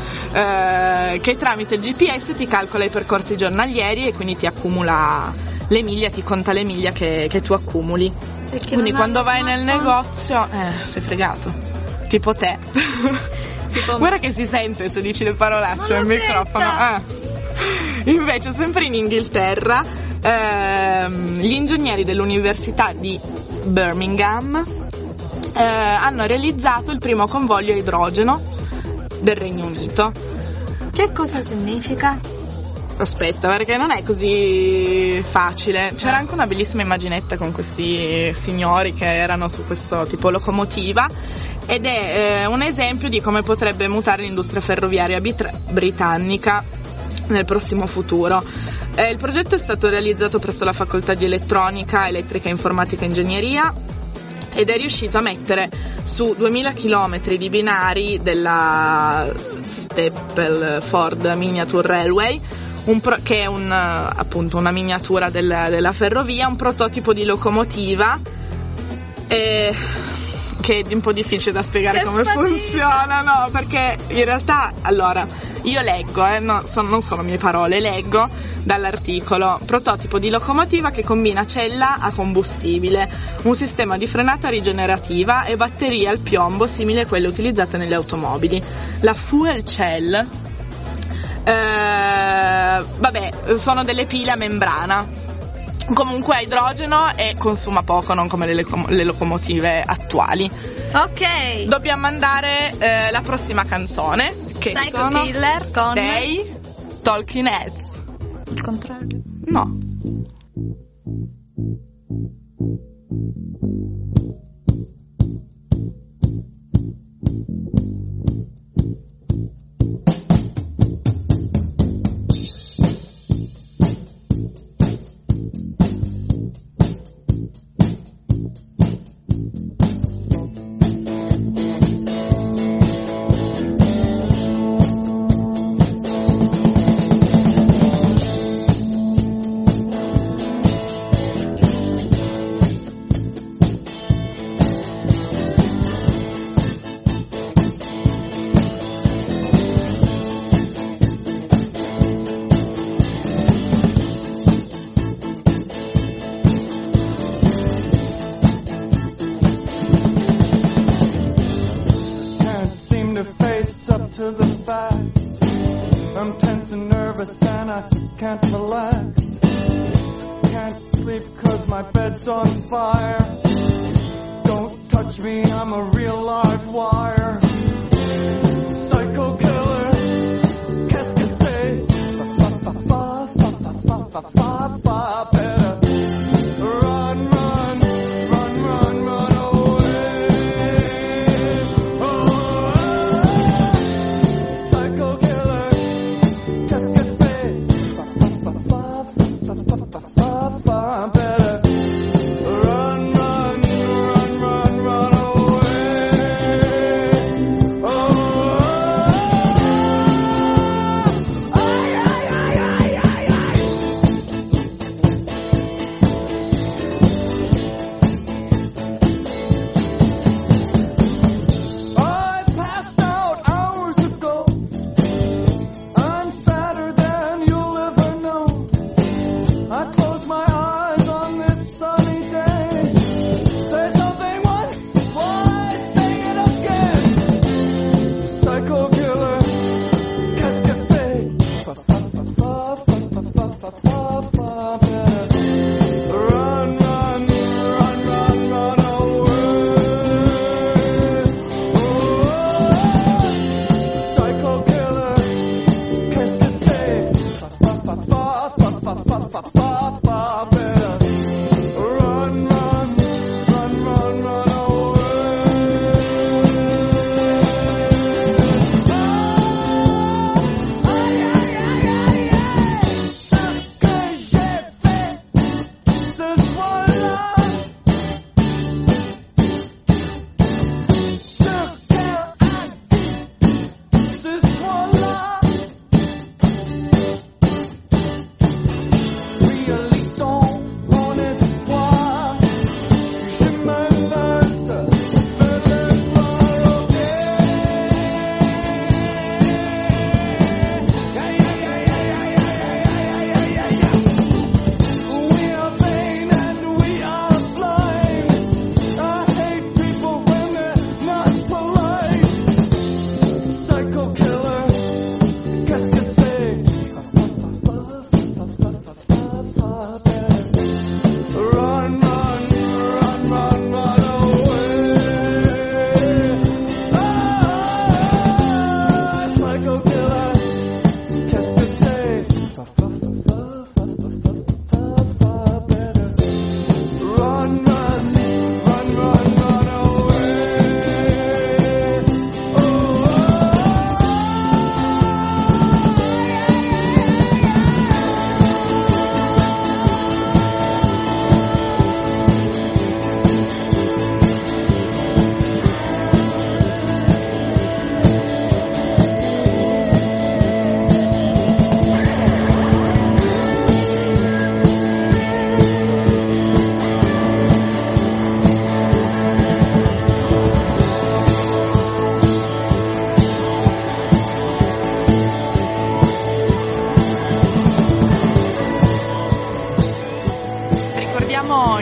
eh, che tramite il G P S ti calcola i percorsi giornalieri e quindi ti accumula le miglia, ti conta le miglia che, che tu accumuli. E chi Quindi non ha quando lo vai nel smartphone? negozio eh, sei fregato, tipo te. Tipo- Guarda che si sente se dici le parolacce Non al l'ho microfono. detta. Ah. Invece, sempre in Inghilterra, ehm, gli ingegneri dell'Università di Birmingham eh, hanno realizzato il primo convoglio a idrogeno del Regno Unito. Che cosa significa? Aspetta, perché non è così facile. C'era anche una bellissima immaginetta con questi signori che erano su questo tipo locomotiva ed è eh, un esempio di come potrebbe mutare l'industria ferroviaria bitra- britannica nel prossimo futuro. Eh, il progetto è stato realizzato presso la facoltà di elettronica, elettrica, informatica e ingegneria ed è riuscito a mettere su duemila chilometri di binari della Stapleford Miniature Railway, un pro- che è un, appunto una miniatura del, della ferrovia, un prototipo di locomotiva eh, che è un po' difficile da spiegare Che come fatica. funziona, no, perché in realtà, allora, io leggo, eh, no, son- non sono mie parole, leggo, dall'articolo. Prototipo di locomotiva che combina cella a combustibile, un sistema di frenata rigenerativa e batterie al piombo simili a quelle utilizzate nelle automobili. La fuel cell, eh, vabbè, sono delle pile a membrana, comunque a idrogeno e consuma poco, non come le, le, le locomotive attuali. Ok, dobbiamo andare eh, la prossima canzone, che Psycho sono Killer con dei Talking Heads. il contrario. No.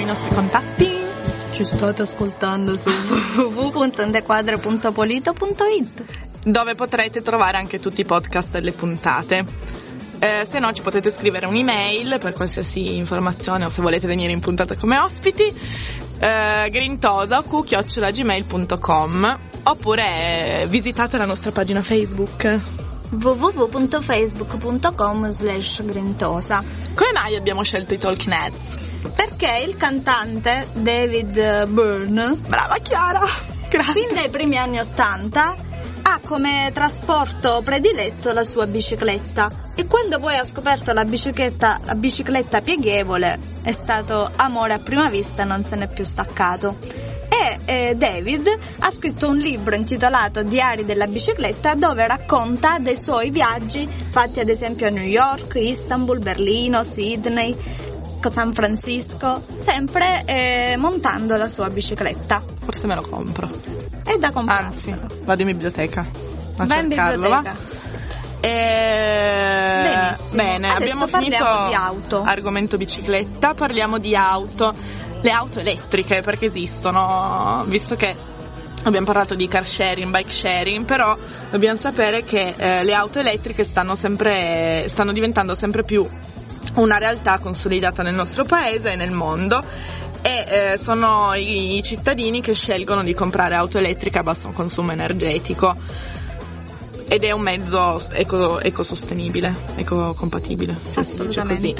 nostri contatti? Ci state ascoltando su w w w punto indequadre punto polito punto it, dove potrete trovare anche tutti i podcast delle puntate. Eh, se no ci potete scrivere un'email per qualsiasi informazione o se volete venire in puntata come ospiti, eh, grintosaoku chiocciola gmail punto com, oppure eh, visitate la nostra pagina Facebook w w w punto facebook punto com slash grintosa. Come mai abbiamo scelto i Talking Heads? Perché il cantante David Byrne, brava Chiara, grazie, fin dai primi anni ottanta ha come trasporto prediletto la sua bicicletta, e quando poi ha scoperto la bicicletta, la bicicletta pieghevole, è stato amore a prima vista e non se n'è più staccato. E eh, David ha scritto un libro intitolato Diari della bicicletta, dove racconta dei suoi viaggi fatti ad esempio a New York, Istanbul, Berlino, Sydney, San Francisco, sempre eh, montando la sua bicicletta. Forse me lo compro. È da comprare. Anzi, vado in biblioteca a Va in cercarlo, biblioteca. Va? E... Benissimo. Bene, Adesso abbiamo parliamo finito di auto. Argomento bicicletta, parliamo di auto, le auto elettriche, perché esistono, visto che abbiamo parlato di car sharing, bike sharing, però dobbiamo sapere che eh, le auto elettriche stanno sempre stanno diventando sempre più una realtà consolidata nel nostro paese e nel mondo, e eh, sono i, i cittadini che scelgono di comprare auto elettriche a basso consumo energetico, ed è un mezzo eco, ecosostenibile, ecocompatibile, se si dice così.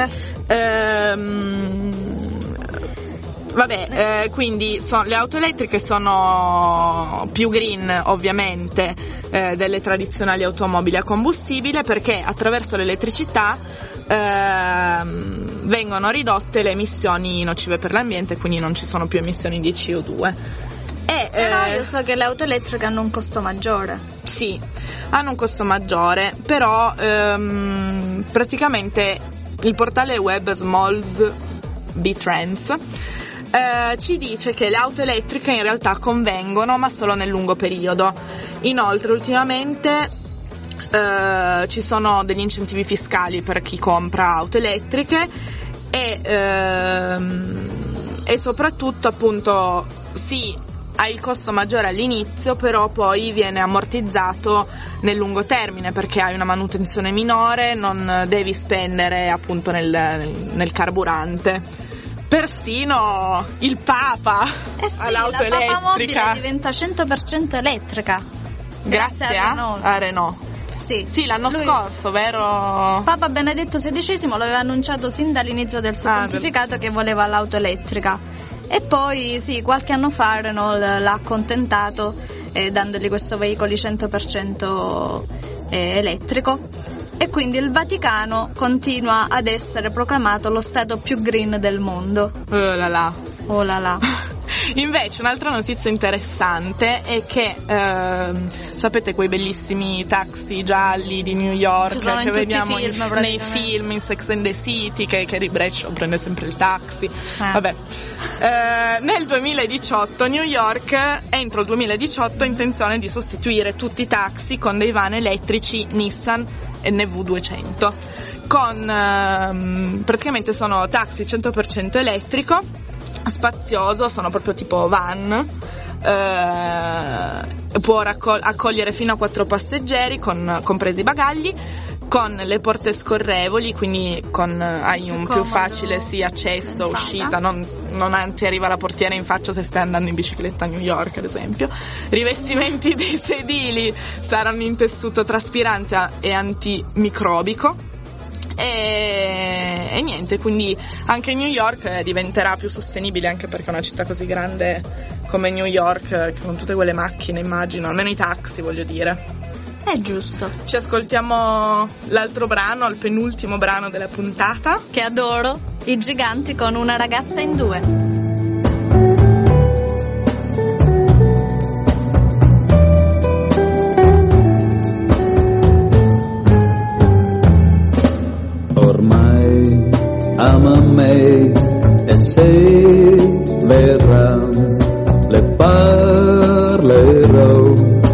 Ehm, vabbè, eh, quindi so, le auto elettriche sono più green ovviamente eh, delle tradizionali automobili a combustibile, perché attraverso l'elettricità ehm, vengono ridotte le emissioni nocive per l'ambiente, quindi non ci sono più emissioni di C O due. E, Però eh, io so che le auto elettriche hanno un costo maggiore. Sì, hanno un costo maggiore, però ehm, praticamente il portale web Smalls B-Trends eh, ci dice che le auto elettriche in realtà convengono, ma solo nel lungo periodo. Inoltre ultimamente eh, ci sono degli incentivi fiscali per chi compra auto elettriche, e, ehm, e soprattutto appunto sì, ha il costo maggiore all'inizio, però poi viene ammortizzato nel lungo termine, perché hai una manutenzione minore, non devi spendere appunto nel, nel carburante. Persino il Papa Eh sì, ha l'auto la Papa elettrica. mobile diventa cento per cento elettrica. Grazie, Grazie a Renault. a Renault. Sì, Sì, l'anno Lui- scorso, vero? Papa Benedetto sedicesimo lo aveva annunciato sin dall'inizio del suo Ah, pontificato che voleva l'auto elettrica. E poi sì, qualche anno fa Renault l'ha accontentato eh, dandogli questo veicolo cento per cento eh, elettrico, e quindi il Vaticano continua ad essere proclamato lo stato più green del mondo. Oh là là. Oh là là. Invece un'altra notizia interessante è che ehm, sapete quei bellissimi taxi gialli di New York Ci sono che in tutti i vediamo film, in- nei praticamente. film, in Sex and the City, che Carrie Bradshaw prende sempre il taxi. Eh. Vabbè. Eh, nel duemiladiciotto New York, entro il duemiladiciotto, ha intenzione di sostituire tutti i taxi con dei van elettrici Nissan N V duecento, con ehm, praticamente sono taxi cento per cento elettrico, spazioso, sono proprio tipo van, eh, può raccol- accogliere fino a quattro passeggeri, con, compresi i bagagli, con le porte scorrevoli, quindi con hai un più Comodo. facile sì, accesso, Entrata. uscita, non, non ti arriva la portiera in faccia se stai andando in bicicletta a New York, ad esempio. Rivestimenti dei sedili saranno in tessuto traspirante e antimicrobico. E, e niente, quindi anche New York eh, diventerà più sostenibile, anche perché una città così grande come New York, eh, con tutte quelle macchine, immagino, almeno i taxi, voglio dire. È giusto. Ci ascoltiamo l'altro brano, il penultimo brano della puntata. Che adoro, i Giganti con Una ragazza in due. Ormai ama me e se verrà le parlerò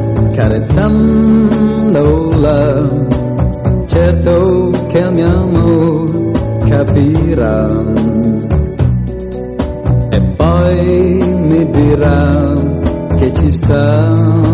carezzandola, certo che il mio amor capirà poi mi dirà che ci sta.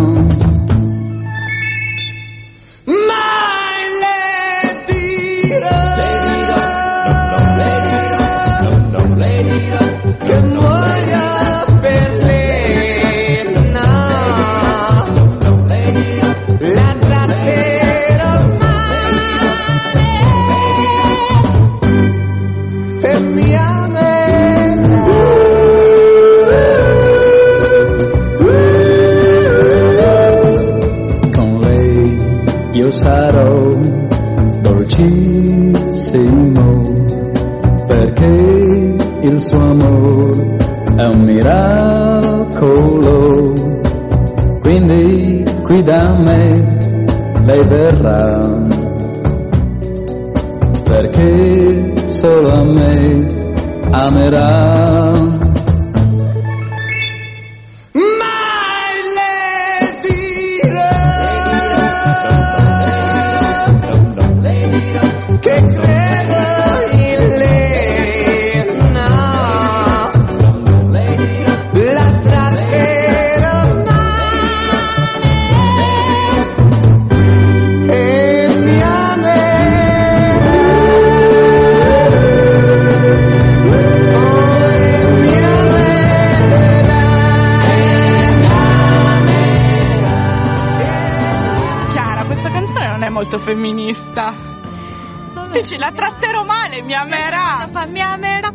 Sarò dolcissimo perché il suo amore è un miracolo, quindi qui da me lei verrà perché solo a me amerà. Femminista. Dici la tratterò male, mi amerà. Mi amerà.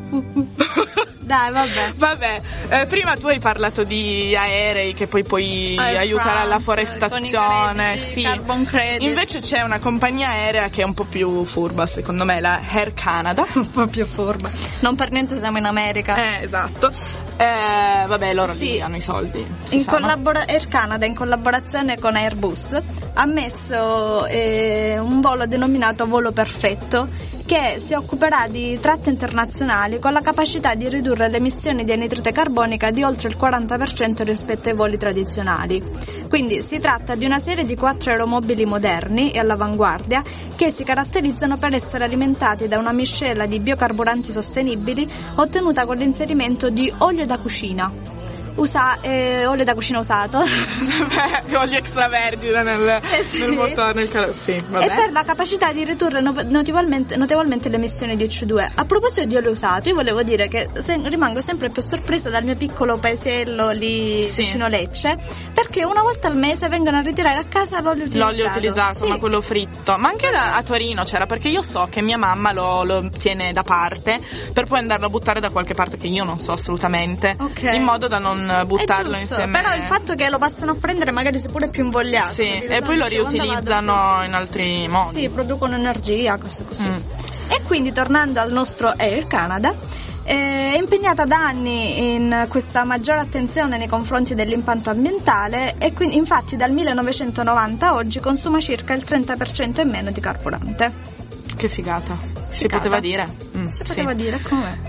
Dai, vabbè. Vabbè, eh, prima tu hai parlato di aerei che poi puoi Air aiutare France, alla forestazione, sì. Carbon credit. Invece c'è una compagnia aerea che è un po' più furba, secondo me, la Air Canada. Un po' più furba. Non per niente siamo in America. Eh, esatto. Eh, vabbè, loro sì. gli hanno i soldi. In collabora- Air Canada, in collaborazione con Airbus, ha messo eh, un volo denominato Volo Perfetto, che si occuperà di tratte internazionali con la capacità di ridurre le emissioni di anidride carbonica di oltre il quaranta per cento rispetto ai voli tradizionali. Quindi si tratta di una serie di quattro aeromobili moderni e all'avanguardia che si caratterizzano per essere alimentati da una miscela di biocarburanti sostenibili ottenuta con l'inserimento di olio da cucina. Usa, eh, olio da cucina usato Beh, olio extravergine nel, eh sì. nel motore, nel cal- sì, vabbè. E per la capacità di ridurre no- notevolmente, notevolmente le emissioni di C O due. A proposito di olio usato, io volevo dire che se- rimango sempre più sorpresa dal mio piccolo paesello lì sì. vicino Lecce, perché una volta al mese vengono a ritirare a casa l'olio utilizzato. L'olio utilizzato, sì. ma quello fritto. Ma anche da, a Torino c'era, perché io so che mia mamma lo, lo tiene da parte per poi andarlo a buttare da qualche parte che io non so assolutamente, okay. in modo da non buttarlo insieme. Però il fatto che lo possano prendere magari se pure più invogliato, sì, e poi lo riutilizzano in altri modi. Sì, producono energia, cose così. Mm. E quindi tornando al nostro Air Canada, è impegnata da anni in questa maggiore attenzione nei confronti dell'impatto ambientale e quindi infatti dal millenovecentonovanta a oggi consuma circa il trenta per cento in meno di carburante. Che figata. figata. Si poteva dire. Mm, si poteva sì. dire, com'è?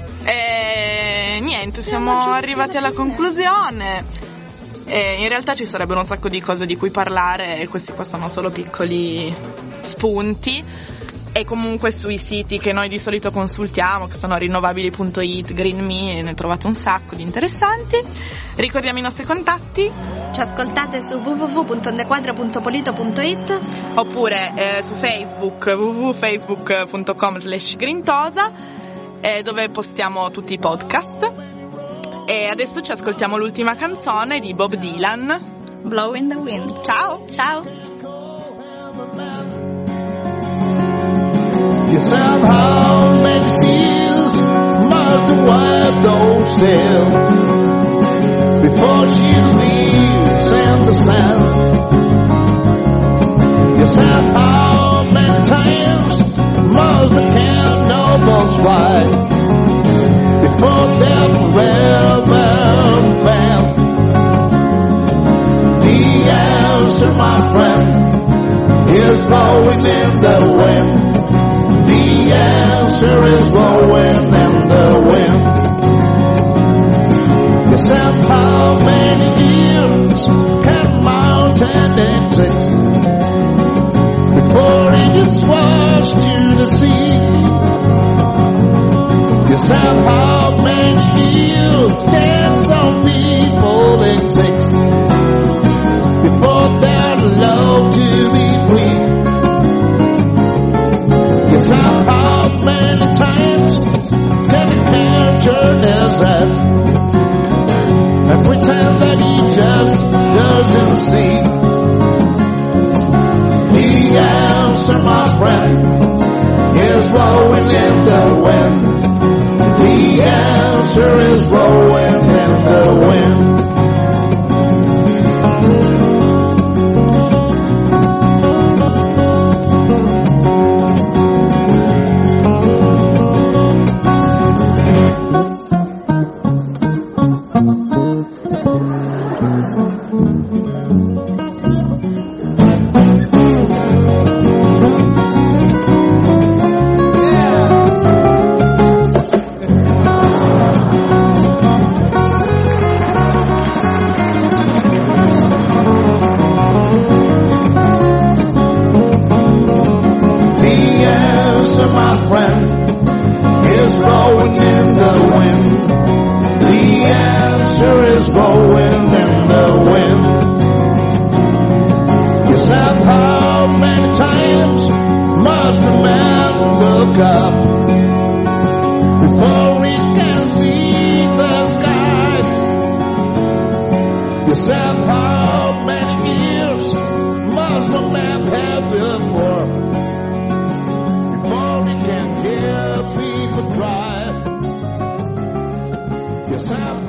E niente, siamo, siamo arrivati alla fine. conclusione. E in realtà ci sarebbero un sacco di cose di cui parlare e questi qua sono solo piccoli spunti. E comunque sui siti che noi di solito consultiamo, che sono rinnovabili punto it, GreenMe, ne trovate un sacco di interessanti. Ricordiamo i nostri contatti. Ci ascoltate su w w w punto ondequadre punto polito punto it oppure eh, su Facebook w w w punto facebook punto com slash grintosa, eh, dove postiamo tutti i podcast. E adesso ci ascoltiamo l'ultima canzone di Bob Dylan, Blow in the Wind. Ciao. Ciao. You somehow made seals must wipe those sails before she leaves in the sand. You somehow many times must the cannonballs fly before they're forever banned. The answer, my friend, is blowing in the wind. The answer is blowing in the wind. Yes, and how many years can mountain exist before it gets washed to the sea? Yes, and how many years can Yes, how many times can a character is that and pretend that he just doesn't see? The answer, my friend, is blowing in the wind. The answer is blowing in the wind. Yes,